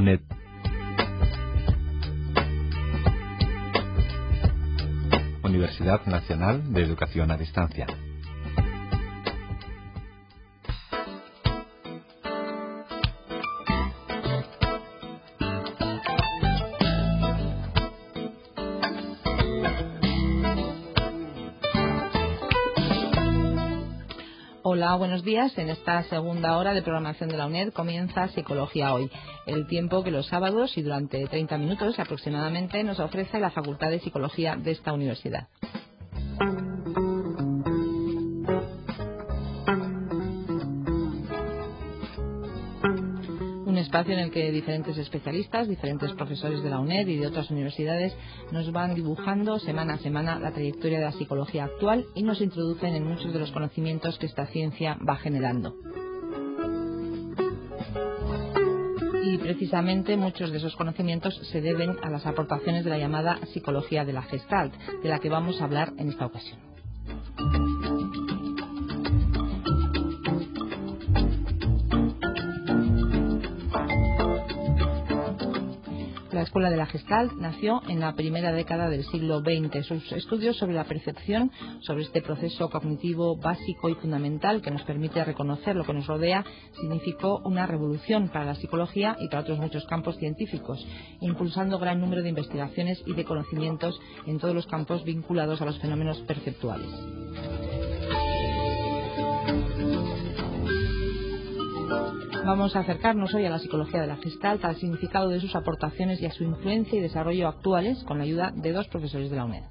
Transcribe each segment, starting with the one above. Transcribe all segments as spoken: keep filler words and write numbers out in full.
UNED. Universidad Nacional de Educación a Distancia. Hola, buenos días. En esta segunda hora de programación de la UNED comienza Psicología Hoy, el tiempo que los sábados y durante treinta minutos aproximadamente nos ofrece la Facultad de Psicología de esta universidad. Un espacio en el que diferentes especialistas, diferentes profesores de la UNED y de otras universidades nos van dibujando semana a semana la trayectoria de la psicología actual y nos introducen en muchos de los conocimientos que esta ciencia va generando. Y precisamente muchos de esos conocimientos se deben a las aportaciones de la llamada psicología de la Gestalt, de la que vamos a hablar en esta ocasión. La Escuela de la Gestalt nació en la primera década del siglo veinte. Sus estudios sobre la percepción, sobre este proceso cognitivo básico y fundamental que nos permite reconocer lo que nos rodea, significó una revolución para la psicología y para otros muchos campos científicos, impulsando gran número de investigaciones y de conocimientos en todos los campos vinculados a los fenómenos perceptuales. Vamos a acercarnos hoy a la psicología de la Gestalt, al significado de sus aportaciones y a su influencia y desarrollo actuales con la ayuda de dos profesores de la UNED.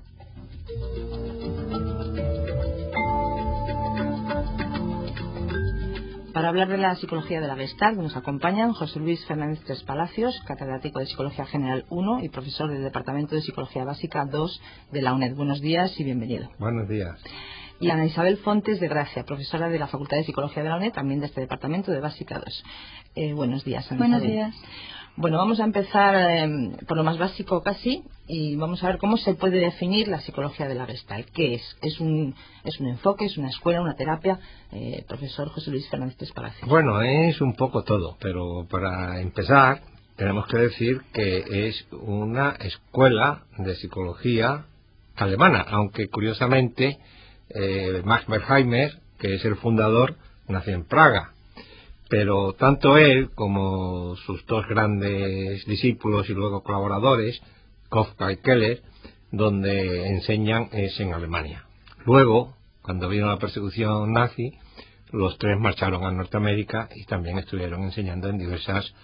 Para hablar de la psicología de la Gestalt nos acompañan José Luis Fernández Tres Palacios, catedrático de Psicología General uno y profesor del Departamento de Psicología Básica dos de la UNED. Buenos días y bienvenido. Buenos días. Y Ana Isabel Fontes de Gracia, profesora de la Facultad de Psicología de la UNED, también de este departamento de Básica dos. Eh, buenos días, Ana Buenos Isabel. días. Bueno, vamos a empezar eh, por lo más básico casi y vamos a ver cómo se puede definir la psicología de la Gestalt. ¿Qué es? ¿Es un, es un enfoque, es una escuela, una terapia? Eh, profesor José Luis Fernández Tres Palacios. Bueno, es un poco todo, pero para empezar tenemos que decir que es una escuela de psicología alemana, aunque curiosamente eh, Max Berkheimer, que es el fundador, nació en Praga. Pero tanto él como sus dos grandes discípulos y luego colaboradores, Kafka y Keller, donde enseñan es en Alemania. Luego, cuando vino la persecución nazi, los tres marcharon a Norteamérica y también estuvieron enseñando en diversas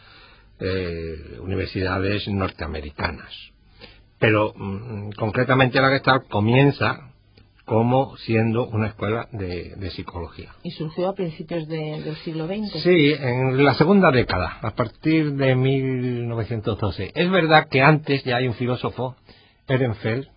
eh, universidades norteamericanas. Pero mmm, concretamente la Gestalt comienza como siendo una escuela de, de psicología. ¿Y surgió a principios de, del siglo veinte? Sí, en la segunda década, a partir de mil novecientos doce. Es verdad que antes ya hay un filósofo, Ehrenfeld,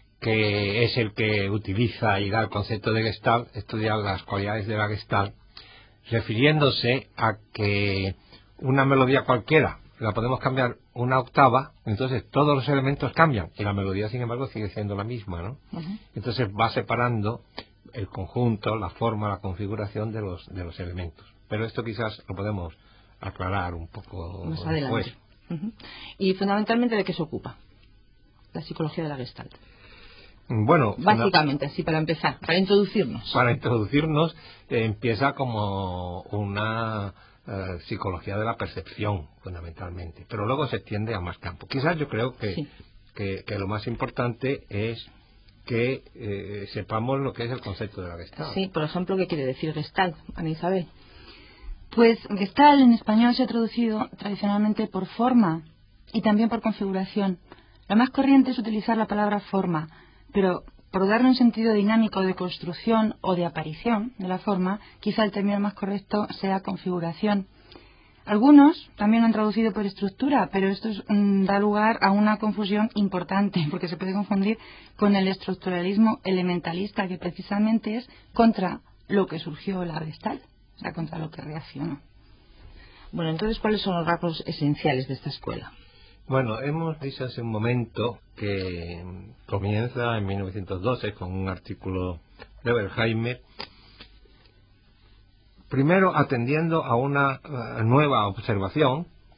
que es el que utiliza y da el concepto de Gestalt, estudia las cualidades de la Gestalt, refiriéndose a que una melodía cualquiera la podemos cambiar una octava, entonces todos los elementos cambian y la melodía sin embargo sigue siendo la misma, ¿no? Uh-huh. Entonces va separando el conjunto, la forma, la configuración de los de los elementos. Pero esto quizás lo podemos aclarar un poco más después. adelante. Uh-huh. Y fundamentalmente, ¿de qué se ocupa la psicología de la Gestalt? Bueno, básicamente, así para empezar, para introducirnos. Para introducirnos eh, empieza como una eh, psicología de la percepción, fundamentalmente, pero luego se extiende a más campos. Quizás yo creo que, sí. que, que lo más importante es que eh, sepamos lo que es el concepto de la Gestalt. Sí, por ejemplo, ¿qué quiere decir Gestalt, Ana Isabel? Pues Gestalt en español se ha traducido tradicionalmente por forma y también por configuración. Lo más corriente es utilizar la palabra forma, pero por darle un sentido dinámico de construcción o de aparición de la forma, quizá el término más correcto sea configuración. Algunos también lo han traducido por estructura, pero esto es, um, da lugar a una confusión importante, porque se puede confundir con el estructuralismo elementalista, que precisamente es contra lo que surgió la Gestalt, o sea, contra lo que reaccionó. Bueno, entonces, ¿cuáles son los rasgos esenciales de esta escuela? Bueno, hemos dicho hace un momento que comienza en mil novecientos doce con un artículo de Berkheimer, primero atendiendo a una uh, nueva observación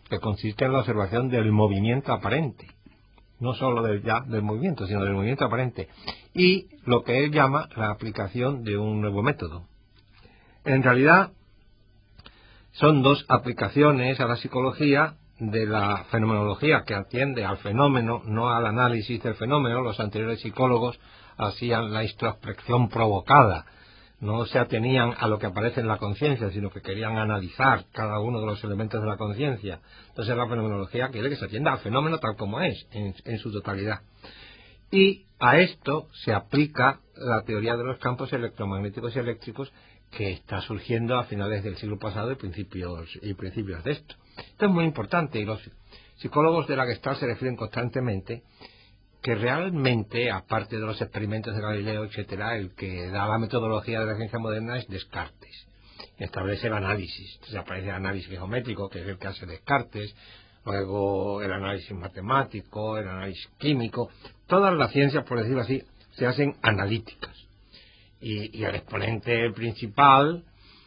que consiste en la observación del movimiento aparente, no solo del, ya, del movimiento, sino del movimiento aparente, y lo que él llama la aplicación de un nuevo método. En realidad, son dos aplicaciones a la psicología de la fenomenología que atiende al fenómeno, no al análisis del fenómeno. Los anteriores psicólogos hacían la introspección provocada, no se atenían a lo que aparece en la conciencia, sino que querían analizar cada uno de los elementos de la conciencia. Entonces la fenomenología quiere que se atienda al fenómeno tal como es, en, en su totalidad. Y a esto se aplica la teoría de los campos electromagnéticos y eléctricos, que está surgiendo a finales del siglo pasado y principios, y principios de esto. Esto es muy importante, y los psicólogos de la Gestalt se refieren constantemente que realmente, aparte de los experimentos de Galileo, etcétera, el que da la metodología de la ciencia moderna es Descartes. Establece el análisis. Entonces aparece el análisis geométrico, que es el que hace Descartes, luego el análisis matemático, el análisis químico. Todas las ciencias, por decirlo así, se hacen analíticas. Y, y el exponente principal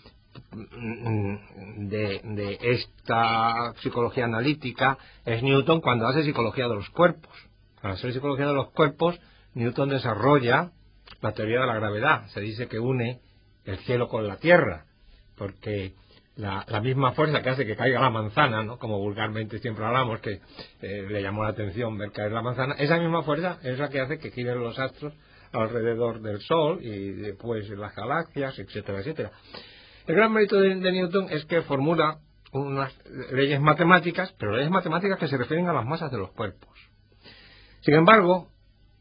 de, de esta psicología analítica es Newton, cuando hace psicología de los cuerpos. Al hacer psicología de los cuerpos, Newton desarrolla la teoría de la gravedad. Se dice que une el cielo con la tierra, porque la, la misma fuerza que hace que caiga la manzana, ¿no?, como vulgarmente siempre hablamos, que eh, le llamó la atención ver caer la manzana, esa misma fuerza es la que hace que giren los astros alrededor del Sol y después las galaxias, etcétera, etcétera. El gran mérito de, de Newton es que formula unas leyes matemáticas, pero leyes matemáticas que se refieren a las masas de los cuerpos. Sin embargo,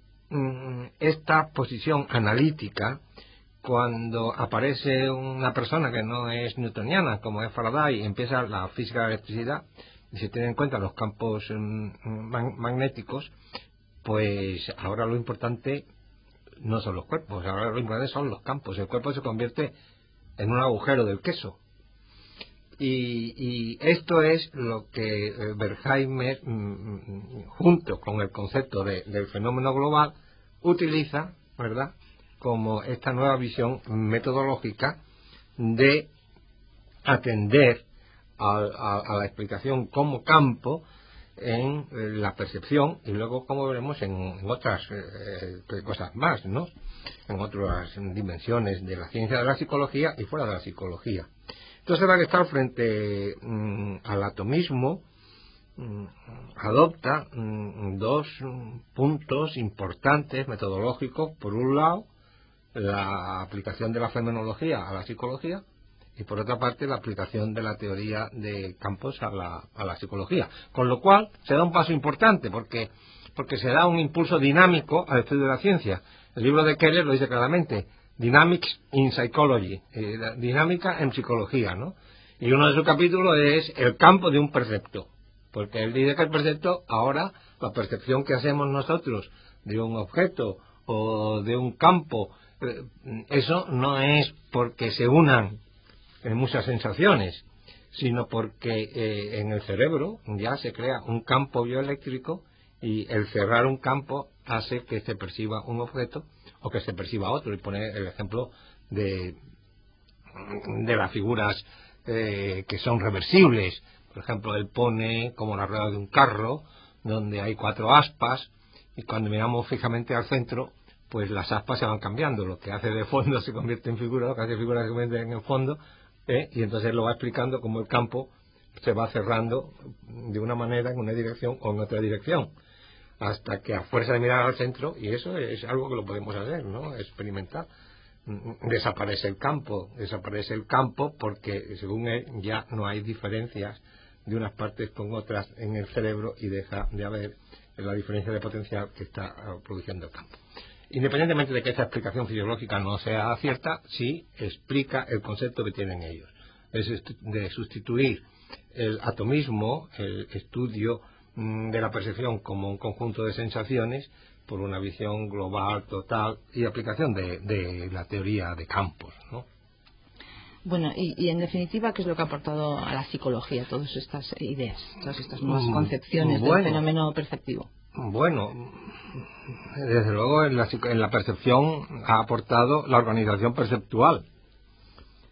esta posición analítica, cuando aparece una persona que no es newtoniana, como es Faraday, y empieza la física de la electricidad, y se tienen en cuenta los campos magnéticos, pues ahora lo importante no son los cuerpos, ahora lo importante son los campos. El cuerpo se convierte en un agujero del queso. Y, y esto es lo que Wertheimer, junto con el concepto de, del fenómeno global, utiliza, ¿verdad?, como esta nueva visión metodológica de atender a, a, a la explicación como campo en la percepción, y luego, como veremos, en, en otras eh, cosas más, ¿no?, en otras dimensiones de la ciencia de la psicología y fuera de la psicología. Entonces la Gestalt, frente mmm, al atomismo, mmm, adopta mmm, dos mmm, puntos importantes metodológicos. Por un lado, la aplicación de la fenomenología a la psicología, y por otra parte la aplicación de la teoría de campos a la, a la psicología. Con lo cual se da un paso importante, porque, porque se da un impulso dinámico al estudio de la ciencia. El libro de Keller lo dice claramente: Dynamics in Psychology, eh, dinámica en psicología, ¿no? Y uno de sus capítulos es el campo de un percepto, porque él dice que el percepto, ahora, la percepción que hacemos nosotros de un objeto o de un campo, eh, eso no es porque se unan en muchas sensaciones, sino porque eh, en el cerebro ya se crea un campo bioeléctrico, y el cerrar un campo hace que se perciba un objeto o que se perciba otro. Y pone el ejemplo de, de las figuras eh, que son reversibles. Por ejemplo, él pone como la rueda de un carro, donde hay cuatro aspas, y cuando miramos fijamente al centro, pues las aspas se van cambiando. Lo que hace de fondo se convierte en figura, lo que hace figura se convierte en el fondo, ¿eh? Y entonces lo va explicando cómo el campo se va cerrando de una manera en una dirección o en otra dirección, hasta que a fuerza de mirar al centro, y eso es algo que lo podemos hacer, ¿no?, experimentar, desaparece el campo, desaparece el campo porque, según él, ya no hay diferencias de unas partes con otras en el cerebro, y deja de haber la diferencia de potencial que está produciendo el campo. Independientemente de que esta explicación fisiológica no sea cierta, sí explica el concepto que tienen ellos, es de sustituir el atomismo, el estudio de la percepción como un conjunto de sensaciones, por una visión global, total, y aplicación de, de la teoría de campos, ¿no? Bueno, y, y en definitiva, ¿qué es lo que ha aportado a la psicología todas estas ideas, todas estas nuevas concepciones bueno, del fenómeno perceptivo? Bueno, desde luego en la, en la percepción ha aportado la organización perceptual.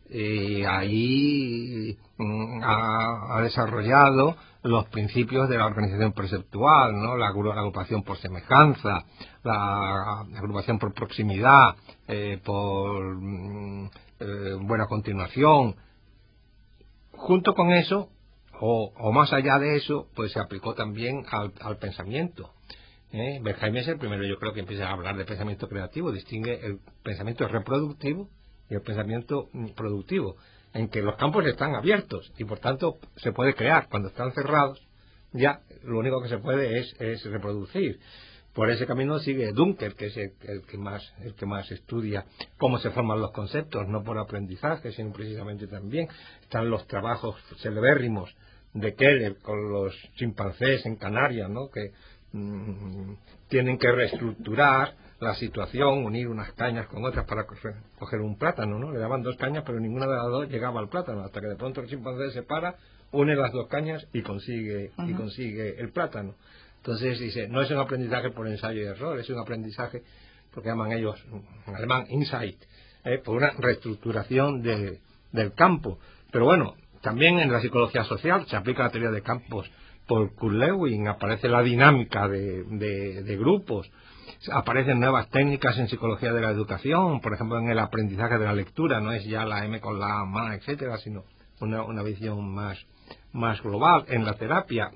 y ahí mm, ha, ha desarrollado los principios de la organización perceptual, ¿no? La, la agrupación por semejanza, la, la agrupación por proximidad, eh, por mm, eh, buena continuación. Junto con eso, o, o más allá de eso, pues se aplicó también al, al pensamiento. ¿eh? Benjamin es el primero, yo creo, que empieza a hablar de pensamiento creativo, distingue el pensamiento reproductivo y el pensamiento productivo, en que los campos están abiertos y por tanto se puede crear. Cuando están cerrados, ya lo único que se puede es, es reproducir. Por ese camino sigue Dunker, que es el, el que más el que más estudia cómo se forman los conceptos, no por aprendizaje, sino precisamente también. Están los trabajos celebérrimos de Keller con los chimpancés en Canarias, ¿no? Que mmm, tienen que reestructurar la situación, unir unas cañas con otras para coger un plátano, ¿no? Le daban dos cañas, pero ninguna de las dos llegaba al plátano, hasta que de pronto el chimpancé se para, une las dos cañas y consigue uh-huh. y consigue el plátano. Entonces dice, no es un aprendizaje por ensayo y error, es un aprendizaje, porque llaman ellos en alemán insight, ¿eh? por una reestructuración de, del campo. Pero bueno, también en la psicología social se aplica la teoría de campos por Kurt Lewin, aparece la dinámica de, de, de grupos. Aparecen nuevas técnicas en psicología de la educación, por ejemplo en el aprendizaje de la lectura, no es ya la M con la M A, etcétera, sino una, una visión más, más global. En la terapia,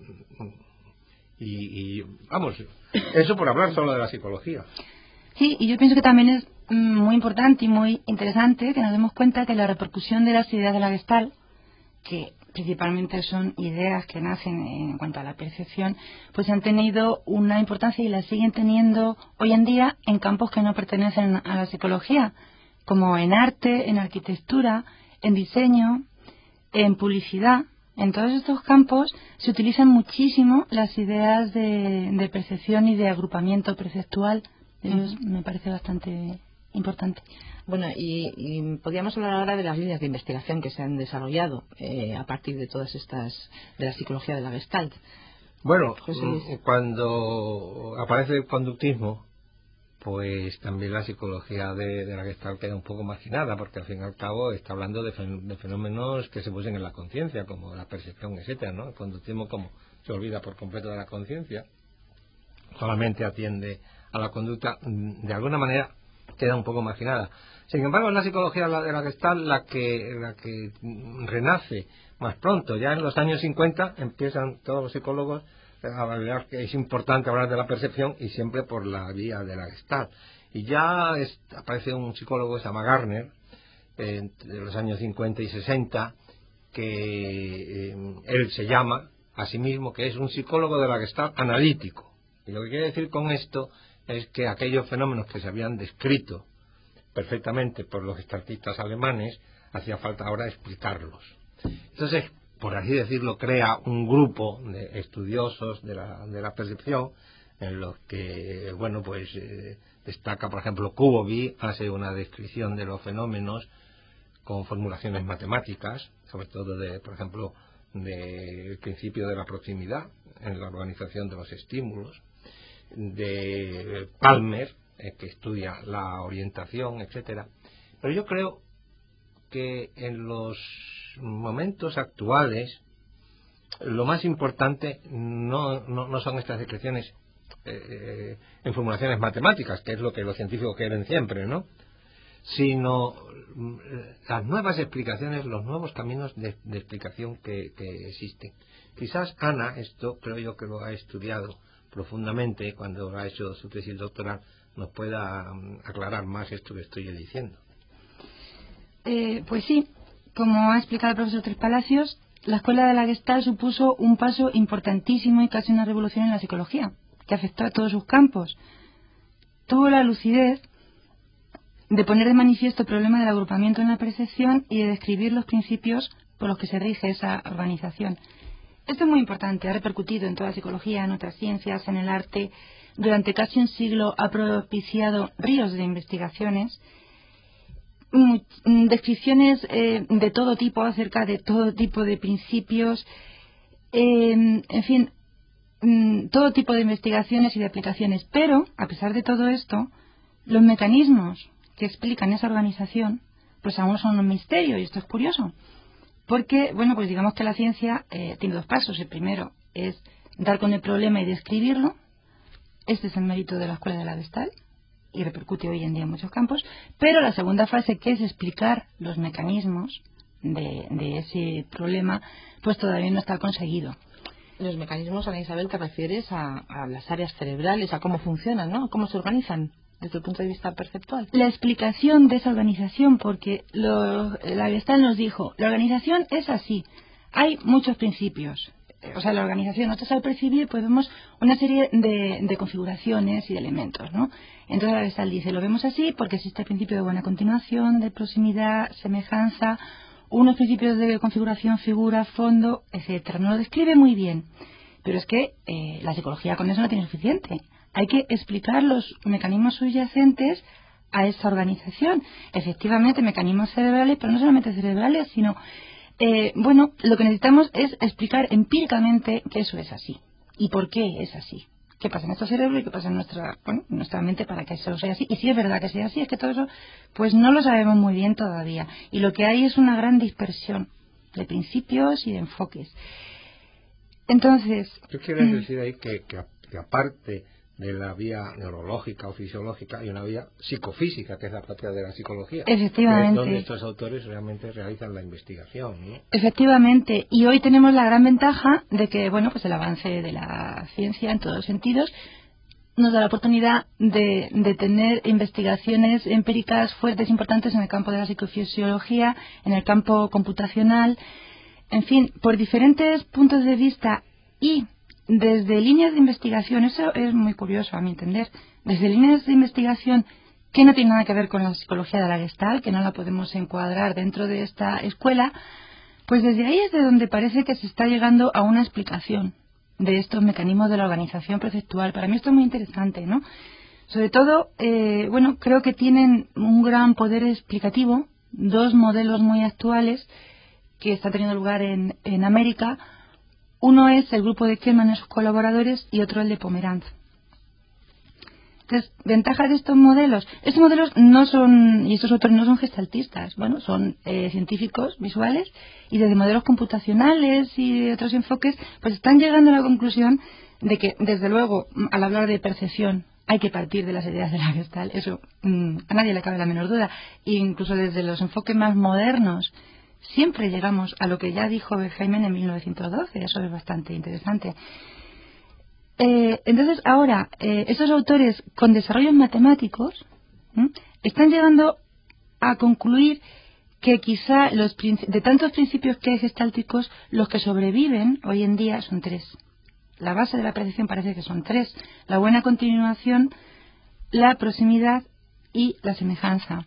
y, y vamos, eso por hablar solo de la psicología. Sí, y yo pienso que también es muy importante y muy interesante que nos demos cuenta que la repercusión de las ideas de la Gestalt, que principalmente son ideas que nacen en cuanto a la percepción, pues han tenido una importancia y la siguen teniendo hoy en día en campos que no pertenecen a la psicología, como en arte, en arquitectura, en diseño, en publicidad. En todos estos campos se utilizan muchísimo las ideas de, de percepción y de agrupamiento perceptual. Eso uh-huh. me parece bastante importante. Bueno, y, y podríamos hablar ahora de las líneas de investigación que se han desarrollado eh, a partir de todas estas, de la psicología de la Gestalt. Bueno, cuando aparece el conductismo, pues también la psicología de, de la Gestalt queda un poco marginada, porque al fin y al cabo está hablando de, fen, de fenómenos que se posen en la conciencia, como la percepción, etcétera, ¿no? El conductismo, como se olvida por completo de la conciencia, solamente atiende a la conducta, de alguna manera queda un poco marginada. Sin embargo, es la psicología de la Gestalt la que, la que renace más pronto. Ya en los años cincuenta empiezan todos los psicólogos a hablar que es importante hablar de la percepción, y siempre por la vía de la Gestalt. Y ya es, aparece un psicólogo que se llama Gardner, eh, entre los años cincuenta y sesenta, que eh, él se llama a sí mismo que es un psicólogo de la Gestalt analítico. Y lo que quiere decir con esto es que aquellos fenómenos que se habían descrito perfectamente por los gestaltistas alemanes, hacía falta ahora explicarlos. Entonces, por así decirlo, crea un grupo de estudiosos de la, de la percepción, en los que, bueno, pues eh, destaca, por ejemplo, Kubovi, hace una descripción de los fenómenos con formulaciones matemáticas, sobre todo de, por ejemplo, del principio de la proximidad en la organización de los estímulos, de Palmer, eh, que estudia la orientación, etcétera. Pero yo creo que en los momentos actuales lo más importante no, no, no son estas descripciones eh, en formulaciones matemáticas, que es lo que los científicos quieren siempre, ¿no? Sino las nuevas explicaciones, los nuevos caminos de, de explicación que, que existen. Quizás Ana, esto creo yo que lo ha estudiado profundamente cuando ha hecho su tesis doctoral, nos pueda um, aclarar más esto que estoy diciendo. Eh, pues sí, como ha explicado el profesor Tres Palacios, la escuela de la Gestalt supuso un paso importantísimo y casi una revolución en la psicología, que afectó a todos sus campos. Tuvo la lucidez de poner de manifiesto el problema del agrupamiento en la percepción y de describir los principios por los que se rige esa organización. Esto es muy importante, ha repercutido en toda la psicología, en otras ciencias, en el arte. Durante casi un siglo ha propiciado ríos de investigaciones, descripciones eh, de todo tipo acerca de todo tipo de principios, eh, en fin, todo tipo de investigaciones y de aplicaciones. Pero, a pesar de todo esto, los mecanismos que explican esa organización pues aún son un misterio, y esto es curioso. Porque, bueno, pues digamos que la ciencia eh, tiene dos pasos. El primero es dar con el problema y describirlo. Este es el mérito de la escuela de la Gestalt y repercute hoy en día en muchos campos. Pero la segunda fase, que es explicar los mecanismos de, de ese problema, pues todavía no está conseguido. Los mecanismos, Ana Isabel, te refieres a, a las áreas cerebrales, a cómo funcionan, ¿no? A cómo se organizan desde el punto de vista perceptual. La explicación de esa organización, porque lo, la Gestalt nos dijo, la organización es así, hay muchos principios. O sea, la organización, nosotros al percibir pues vemos una serie de, de configuraciones y de elementos, ¿no? Entonces la Gestalt dice, lo vemos así porque existe el principio de buena continuación, de proximidad, semejanza, unos principios de configuración, figura, fondo, etcétera. Nos lo describe muy bien, pero es que eh, la psicología con eso no tiene suficiente. Hay que explicar los mecanismos subyacentes a esa organización. Efectivamente, mecanismos cerebrales, pero no solamente cerebrales, sino Eh, bueno, lo que necesitamos es explicar empíricamente que eso es así y por qué es así. ¿Qué pasa en nuestro cerebro y qué pasa en nuestra, bueno, en nuestra mente para que eso sea así? Y si es verdad que sea así, es que todo eso pues no lo sabemos muy bien todavía. Y lo que hay es una gran dispersión de principios y de enfoques. Entonces... ¿Tú quieres decir ahí que, que, que aparte de la vía neurológica o fisiológica hay una vía psicofísica, que es la propia de la psicología? Efectivamente. Que es donde estos autores realmente realizan la investigación, ¿no? Efectivamente. Y hoy tenemos la gran ventaja de que, bueno, pues el avance de la ciencia en todos los sentidos nos da la oportunidad de, de tener investigaciones empíricas fuertes, importantes en el campo de la psicofisiología, en el campo computacional, en fin, por diferentes puntos de vista y desde líneas de investigación. Eso es muy curioso a mi entender, desde líneas de investigación que no tienen nada que ver con la psicología de la Gestalt, que no la podemos encuadrar dentro de esta escuela, pues desde ahí es de donde parece que se está llegando a una explicación de estos mecanismos de la organización perceptual. Para mí esto es muy interesante, ¿no? Sobre todo, eh, bueno, creo que tienen un gran poder explicativo, dos modelos muy actuales que están teniendo lugar en, en América. Uno es el grupo de Kelman y sus colaboradores y otro el de Pomeranz. Entonces, ventajas de estos modelos. Estos modelos no son, y estos autores no son gestaltistas, bueno, son eh, científicos visuales y desde modelos computacionales y de otros enfoques, pues están llegando a la conclusión de que, desde luego, al hablar de percepción, hay que partir de las ideas de la Gestalt. Eso mmm, a nadie le cabe la menor duda. E incluso desde los enfoques más modernos, siempre llegamos a lo que ya dijo Benjamin en mil novecientos doce. Eso es bastante interesante. Eh, entonces, ahora, eh, estos autores con desarrollos matemáticos ¿eh? están llegando a concluir que quizá los de tantos principios que hay gestálticos, los que sobreviven hoy en día son tres. La base de la percepción parece que son tres: la buena continuación, la proximidad y la semejanza.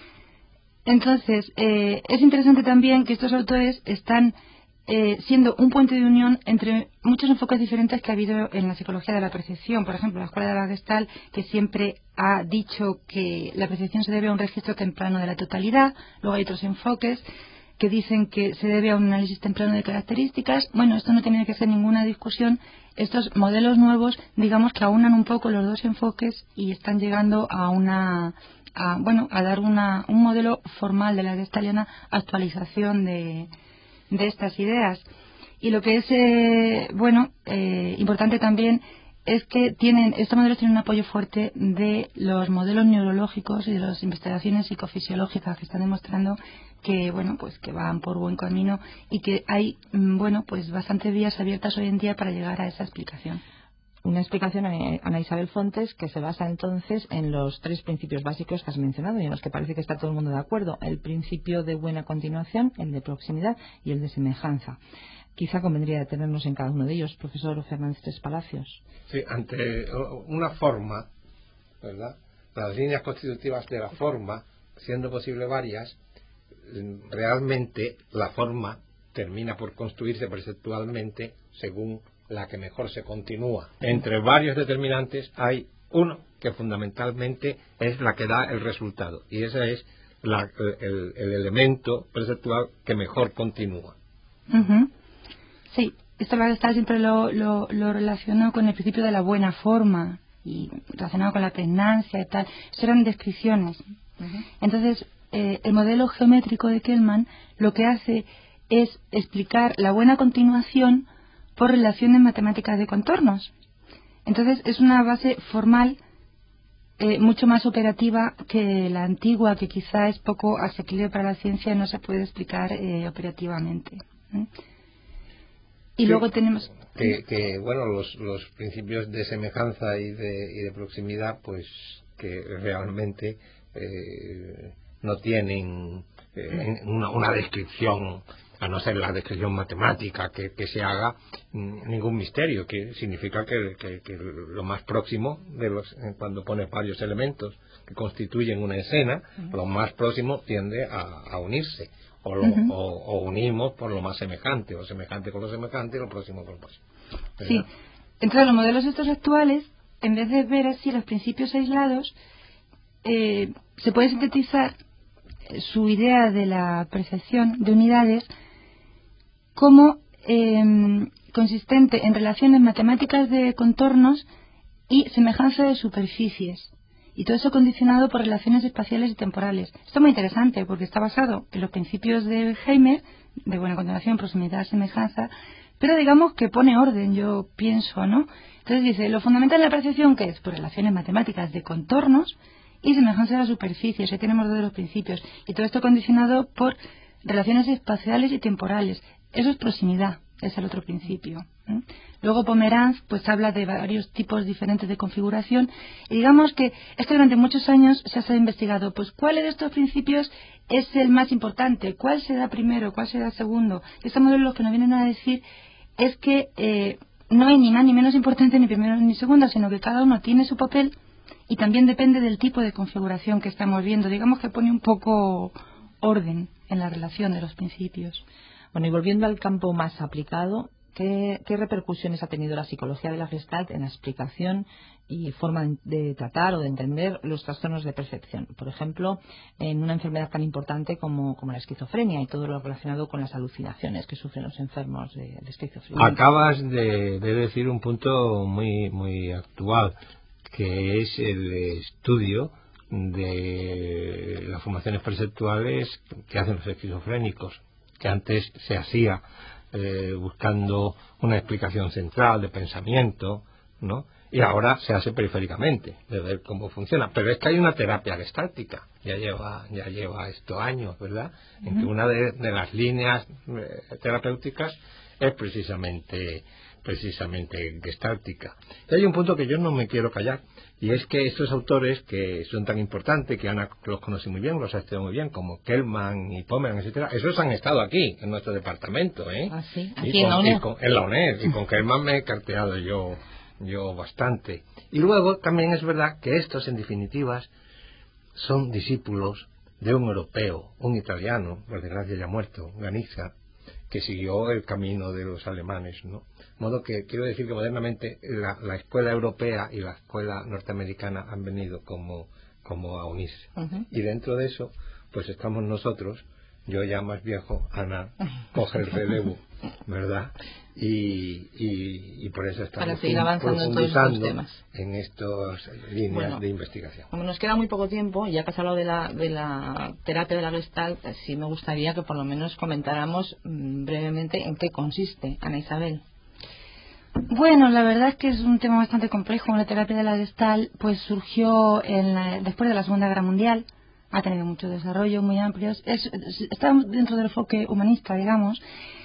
Entonces, eh, es interesante también que estos autores están eh, siendo un puente de unión entre muchos enfoques diferentes que ha habido en la psicología de la percepción. Por ejemplo, la escuela de la Gestalt, que siempre ha dicho que la percepción se debe a un registro temprano de la totalidad. Luego hay otros enfoques que dicen que se debe a un análisis temprano de características. Bueno, esto no tiene que ser ninguna discusión. Estos modelos nuevos, digamos que aunan un poco los dos enfoques y están llegando a una... A, bueno, a dar una, un modelo formal de la gestaliana actualización de, de estas ideas. Y lo que es, eh, bueno, eh, importante también es que tienen, estos modelos tienen un apoyo fuerte de los modelos neurológicos y de las investigaciones psicofisiológicas que están demostrando que, bueno, pues que van por buen camino y que hay, bueno, pues bastantes vías abiertas hoy en día para llegar a esa explicación. Una explicación, Ana Isabel Fontes, que se basa entonces en los tres principios básicos que has mencionado y en los que parece que está todo el mundo de acuerdo: el principio de buena continuación, el de proximidad y el de semejanza. Quizá convendría detenernos en cada uno de ellos, profesor Fernández Tres Palacios. Sí, ante una forma, ¿verdad?, las líneas constitutivas de la forma, siendo posible varias, realmente la forma termina por construirse perceptualmente según la que mejor se continúa. Entre varios determinantes hay uno que fundamentalmente es la que da el resultado, y ese es la, el, el elemento perceptual que mejor continúa. Uh-huh. Sí, esto la Gestalt siempre lo, lo, lo relacionó con el principio de la buena forma y relacionado con la pregnancia y tal. Eso eran descripciones. Uh-huh. Entonces, eh, el modelo geométrico de Kelman lo que hace es explicar la buena continuación por relaciones matemáticas de contornos. Entonces es una base formal eh, mucho más operativa que la antigua, que quizá es poco asequible para la ciencia y no se puede explicar eh, operativamente. ¿eh? Y sí, luego tenemos... Que, que bueno, los, los principios de semejanza y de, y de proximidad, pues que realmente eh, no tienen eh, una, una descripción, a no ser la descripción matemática que, que se haga, ningún misterio, que significa que, que, que lo más próximo de los, cuando pones varios elementos que constituyen una escena, uh-huh. lo más próximo tiende a, a unirse, o, lo, uh-huh. o, o unimos por lo más semejante, o semejante con lo semejante y lo próximo con lo próximo. ¿verdad? Sí, entonces los modelos estos actuales, en vez de ver así los principios aislados, eh, se puede sintetizar su idea de la percepción de unidades como eh, consistente en relaciones matemáticas de contornos y semejanza de superficies. Y todo eso condicionado por relaciones espaciales y temporales. Esto es muy interesante porque está basado en los principios de Heimer, de buena continuación, proximidad, semejanza, pero digamos que pone orden, yo pienso, ¿no? Entonces dice, lo fundamental de la percepción, ¿qué es? Pues relaciones matemáticas de contornos y semejanza de las superficies. Ahí tenemos dos de los principios. Y todo esto condicionado por relaciones espaciales y temporales. Eso es proximidad, es el otro principio. ¿eh? Luego Pomeranz pues habla de varios tipos diferentes de configuración y digamos que es que durante muchos años se ha investigado pues cuál de estos principios es el más importante, cuál se da primero, cuál se da segundo. Y este modelo lo que nos vienen a decir es que eh, no hay ni más ni menos importante ni primero ni segundo, sino que cada uno tiene su papel y también depende del tipo de configuración que estamos viendo. Digamos que pone un poco orden en la relación de los principios. Bueno, y volviendo al campo más aplicado, ¿qué, qué repercusiones ha tenido la psicología de la Gestalt en la explicación y forma de tratar o de entender los trastornos de percepción? Por ejemplo, en una enfermedad tan importante como, como la esquizofrenia y todo lo relacionado con las alucinaciones que sufren los enfermos de, de esquizofrenia. Acabas de, de decir un punto muy, muy actual, que es el estudio de las formaciones perceptuales que hacen los esquizofrénicos, que antes se hacía eh, buscando una explicación central de pensamiento, ¿no? Y ahora se hace periféricamente, de ver cómo funciona. Pero es que hay una terapia gestáltica, ya lleva ya lleva esto años, ¿verdad? Uh-huh. En que una de, de las líneas eh, terapéuticas es precisamente precisamente gestáltica. Y hay un punto que yo no me quiero callar, y es que estos autores que son tan importantes, que Ana los conoce muy bien, los ha estudiado muy bien, como Kelman y Pomeranz, etcétera, esos han estado aquí, en nuestro departamento, ¿eh? ¿Ah, sí? ¿Aquí y en con, la UNED? Y con, en la UNED, y con Kelman me he carteado yo, yo bastante. Y luego también es verdad que estos, en definitivas, son discípulos de un europeo, un italiano, por desgracia ya muerto, Ganica, que siguió el camino de los alemanes, ¿no? De modo que quiero decir que modernamente la, la escuela europea y la escuela norteamericana han venido como, como a unirse. Uh-huh. Y dentro de eso, pues estamos nosotros, yo ya más viejo, Ana coge el relevo, ¿verdad? Y, y, y por eso estamos Para seguir avanzando en todos estos temas, en estas líneas bueno, de investigación. Como nos queda muy poco tiempo, ya que has hablado de la, de la terapia de la Gestalt, sí me gustaría que por lo menos comentáramos mmm, brevemente en qué consiste, Ana Isabel. Bueno, la verdad es que es un tema bastante complejo. La terapia de la Gestalt pues surgió en la, después de la Segunda Guerra Mundial, ha tenido mucho desarrollo, muy amplios, es, es, está dentro del enfoque humanista, digamos,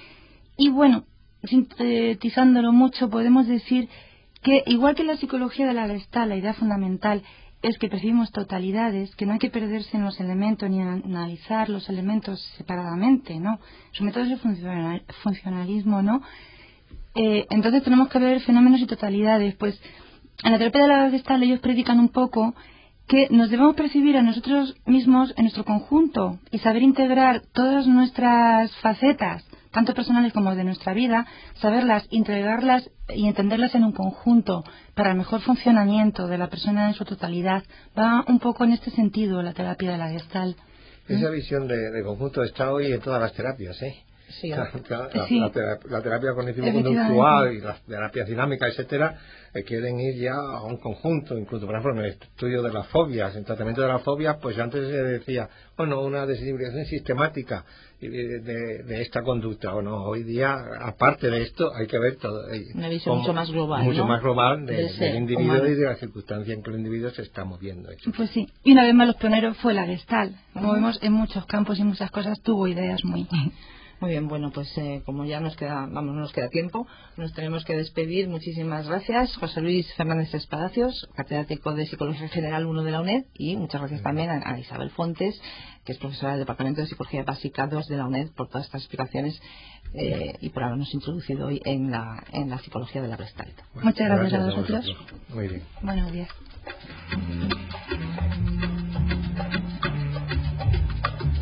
y bueno, sintetizándolo mucho, podemos decir que igual que en la psicología de la Gestalt, la idea fundamental es que percibimos totalidades, que no hay que perderse en los elementos ni analizar los elementos separadamente, ¿no? Su método es el funcional, funcionalismo, ¿no? Eh, entonces tenemos que ver fenómenos y totalidades. Pues en la terapia de la Gestalt ellos predican un poco que nos debemos percibir a nosotros mismos en nuestro conjunto y saber integrar todas nuestras facetas, tanto personales como de nuestra vida, saberlas, integrarlas y entenderlas en un conjunto para el mejor funcionamiento de la persona en su totalidad. Va un poco en este sentido la terapia de la Gestalt. Esa visión de, de conjunto está hoy en todas las terapias, ¿eh? Sí, la, la, sí. la, terapia, la terapia cognitivo-conductual y las terapias dinámicas, etcétera, eh, quieren ir ya a un conjunto. Incluso, por ejemplo, en el estudio de las fobias, en tratamiento de las fobias, pues antes se decía, bueno, una desensibilización sistemática de, de, de esta conducta, o no. Hoy día, aparte de esto, hay que ver todo. Una visión mucho más global, mucho ¿no? más global de, del, del individuo humano. y de la circunstancia en que el individuo se está moviendo, etcétera. Pues sí, y una vez más los pioneros fue la Gestalt. Como vemos, en muchos campos y muchas cosas tuvo ideas muy... Muy bien, bueno, pues eh, como ya nos queda, vamos, no nos queda tiempo, nos tenemos que despedir. Muchísimas gracias, José Luis Fernández Espadacios, catedrático de Psicología General uno de la UNED, y muchas gracias también a, a Isabel Fontes, que es profesora del Departamento de Psicología Básica dos de la UNED, por todas estas explicaciones eh, y por habernos introducido hoy en la, en la psicología de la Gestalt. Muchas gracias, Gracias a a vosotros. vosotros. Muy bien. Buenos días.